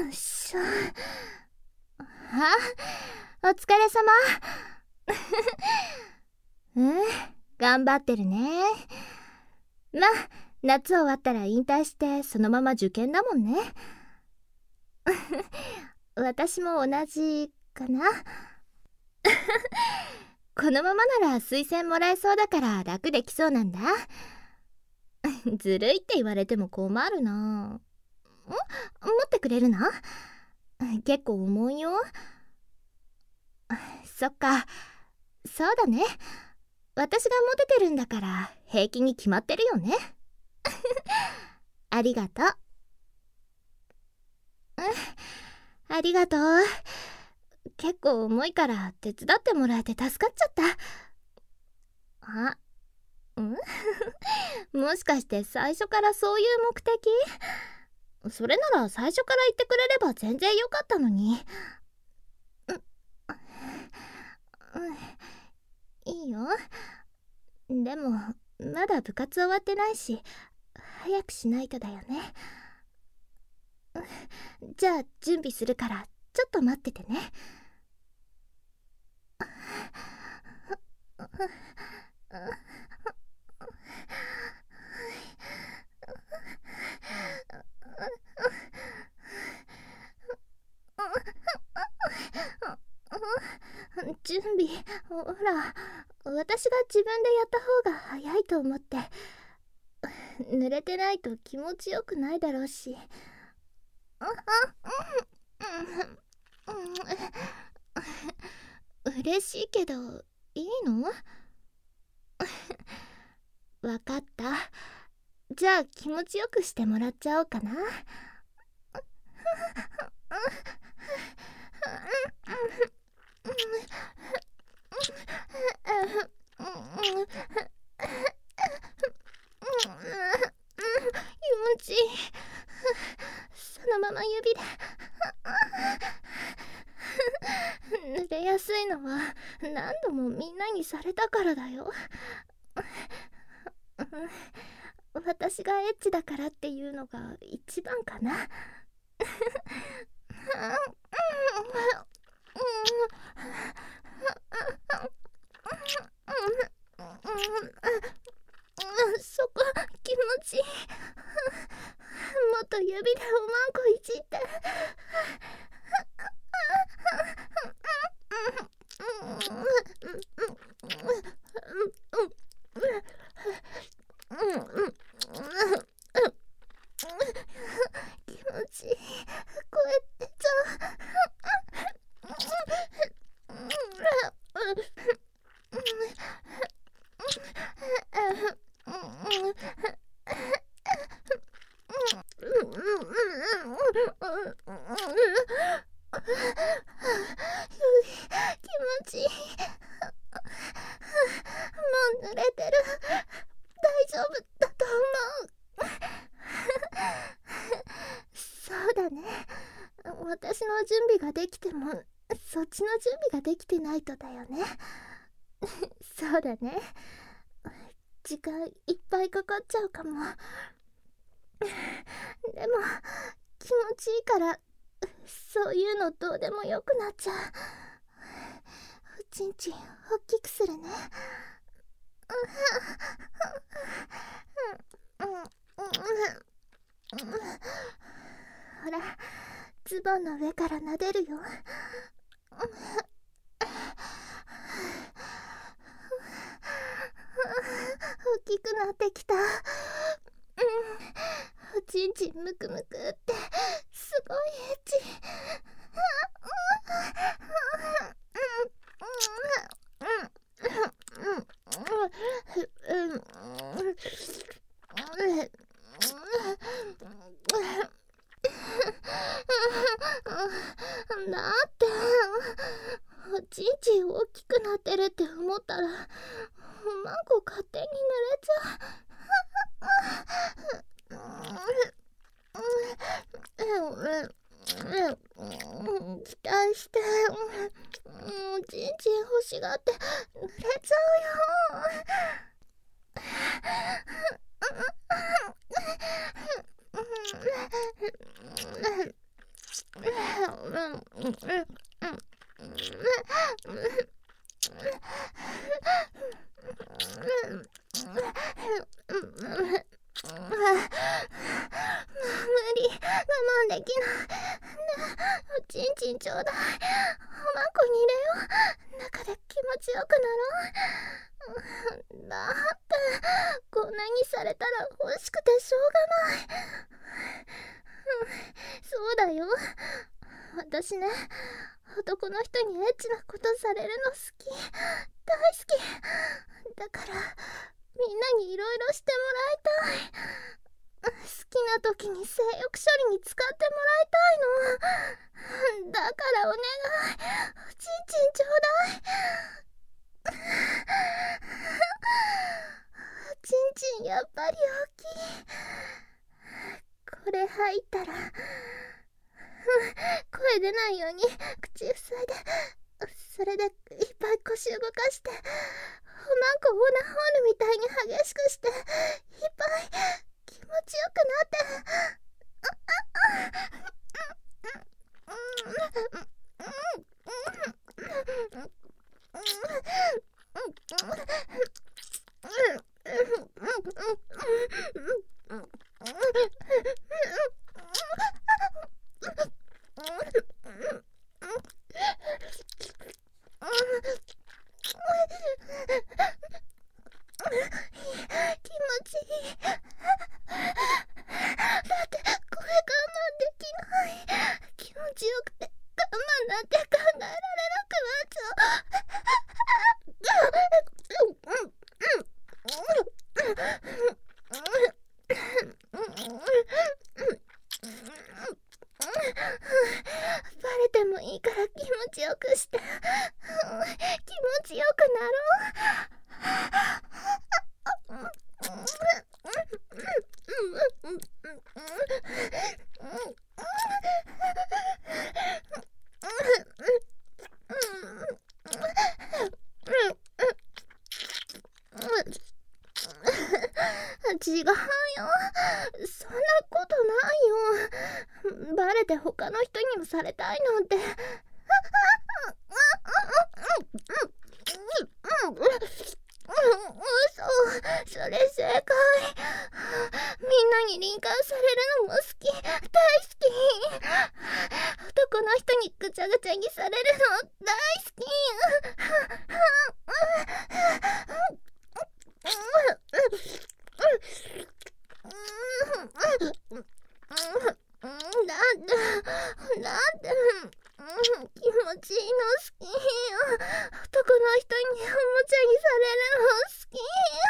よいしょ。お疲れ様。頑張ってるね。ま、夏終わったら引退してそのまま受験だもんね。私も同じかな。このままなら推薦もらえそうだから楽できそうなんだ。ずるいって言われても困るな。持ってくれるの？結構重いよ。そっか、そうだね。私がモテてるんだから平気に決まってるよね。ありがとう。ありがとう。結構重いから手伝ってもらえて助かっちゃった。もしかして最初からそういう目的？それなら最初から言ってくれれば全然よかったのに。いいよ。でもまだ部活終わってないし早くしないとだよね。じゃあ準備するからちょっと待っててね。準備、ほら、私が自分でやった方が早いと思って。濡れてないと気持ちよくないだろうし。嬉しいけどいいの？わかった。じゃあ気持ちよくしてもらっちゃおうかな。気持ちいい。そのまま指で濡れやすいのは何度もみんなにされたからだよ。私がエッチだからっていうのが一番かな。そこ気持ちいい。もっと指でおまんこいじって。気持ちいい。声出ちゃう。気持ちいい。もう濡れてる。大丈夫だと思う。そうだね。私の準備ができてもそっちの準備ができてないとだよね。そうだね。時間いっぱいかかっちゃうかも。でも気持ちいいからそういうのどうでもよくなっちゃう。おちんちん大きくするね。ほら、ズボンの上から撫でるよ。大きくなってきた。おちんちんむくむくってすごいエッチ。だっておちんちん大きくなってるって思ったらおまんこ勝手に濡れちゃう。期待しておちんちん欲しがって濡れちゃうよ。 理、我慢できない。おちんちんちょうだい。おまんこに入れよう。中で気持ちよくなろう。だってこんなにされたら欲しくてしょうがない。そうだよ、私ね、男の人にエッチなことされるの好き、大好きだから、みんなにいろいろしてもらいたい。好きな時に性欲処理に使ってもらいたいの。だからお願い、おちんちんちょうだい。おちんちんやっぱり大きい。これ入ったら声出ないように口塞いで、それでいっぱい腰動かして、おまんこオーナーホールみたいに激しくして、いっぱい気持ちよくなって。気持ちいい。だってこれ我慢できない。気持ちよくて我慢なんて考えられなくなっちゃバレてもいいから気持ちよくして。気持ちよくなろう。違うよ、そんなことないよ。バレて他の人にもされたいなんて。嘘、それ正解。みんなに輪姦されるのも好き、大好き。男の人にぐちゃぐちゃにされるの大好き。なんで気持ちいいの好き。男の人におもちゃにされるの好き。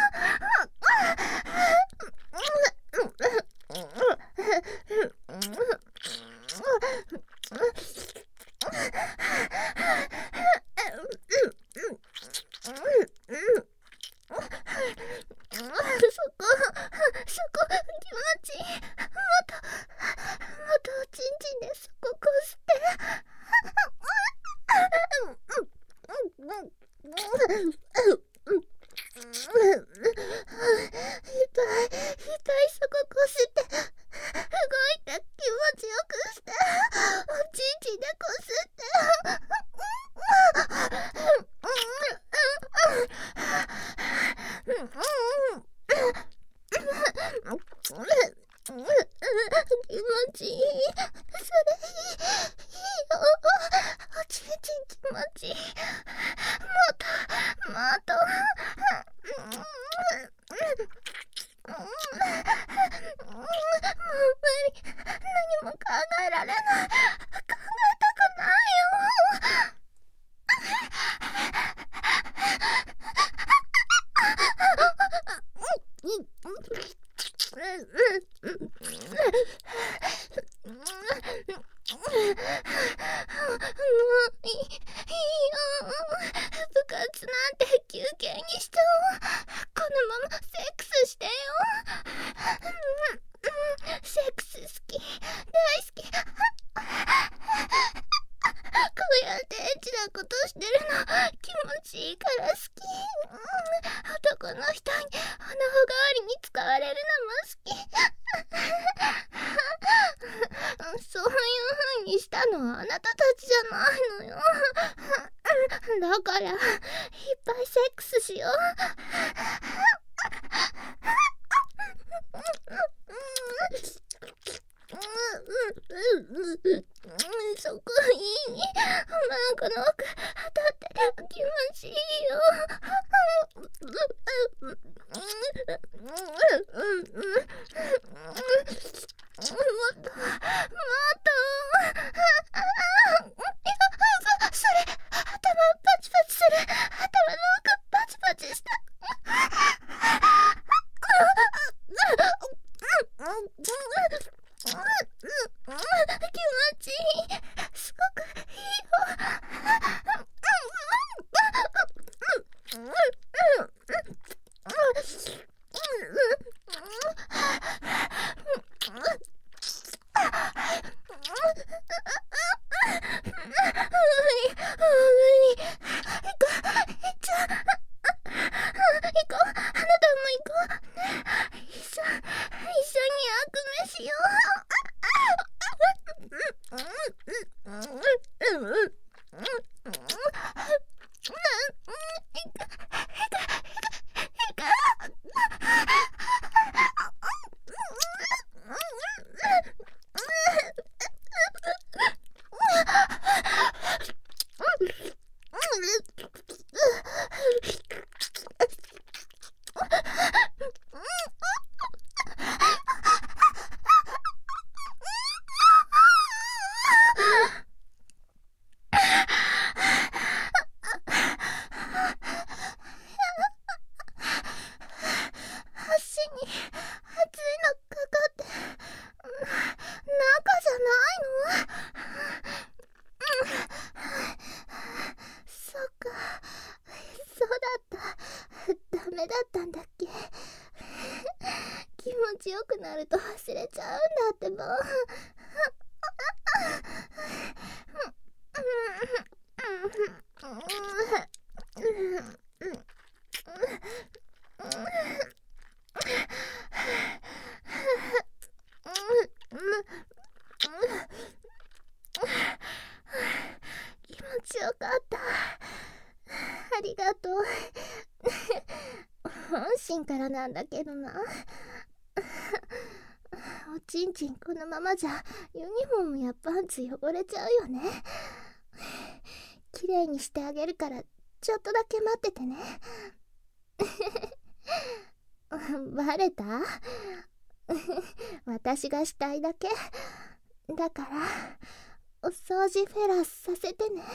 そこ気持ちいい。もっとおちんちんでそここすって。いっぱいそここすって、動いて気持ちよくして、おちんちんでこすって。気持ちいい。それいい。いいよ。おちんちん気持ちいい。もっと。もう無理。何も考えられない。考えたくないよ。いいよ。部活なんて休憩にしても、このままセックスしてよ。セックス好き、大好き。こうやってエッチなことしてるの気持ちいいから好き。男の人に鼻代わりに使われるのも好き。そういう風にしたのはあなたたちじゃないのよ。だからいっぱいセックスしよう。そこいい。マークの奥当たって気持ちいいよ。もっとそれ、頭パチパチする。頭の奥パチパチした。気持ちいい。すごくいいよ。足に熱いのかかって、中じゃないの？そっか、そうだった。ダメだったんだっけ。気持ちよくなると忘れちゃうんだってば。気持ちよかった。ありがとう。本心からなんだけどな。おちんちんこのままじゃユニフォームやパンツ汚れちゃうよね。きれいにしてあげるからちょっとだけ待っててね。バレた？私がしたいだけだからお掃除フェラさせてね。